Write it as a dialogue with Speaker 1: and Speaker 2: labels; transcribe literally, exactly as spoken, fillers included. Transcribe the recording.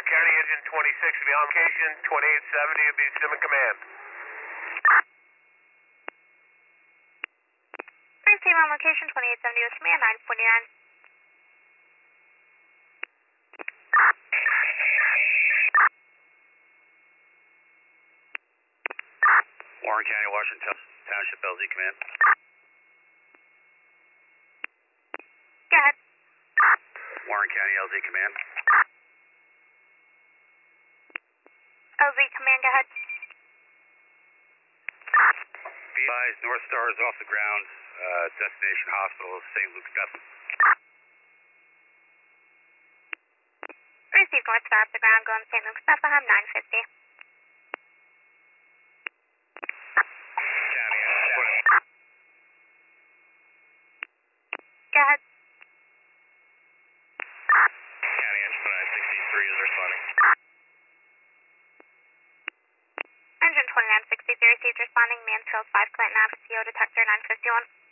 Speaker 1: County, engine twenty-six, be on location, twenty-eight seventy, will be sim in command.
Speaker 2: three team on location, twenty-eight seventy with command, nine forty-nine.
Speaker 3: Warren County, Washington Township, L Z command.
Speaker 2: Go ahead.
Speaker 3: Warren County, L Z command.
Speaker 2: L Z command, go ahead.
Speaker 3: Be advised, North Star is off the ground. Uh, destination hospital, Saint Luke's Bethel.
Speaker 2: Received North Star off the ground, going Saint Luke's Bethlehem, nine fifty.
Speaker 3: County, engine twenty.
Speaker 2: Go ahead.
Speaker 3: County, engine twenty-nine sixty-three is responding.
Speaker 2: Engine twenty-nine sixty-three received responding, Mansfield five Clinton Ave, C O detector nine fifty-one.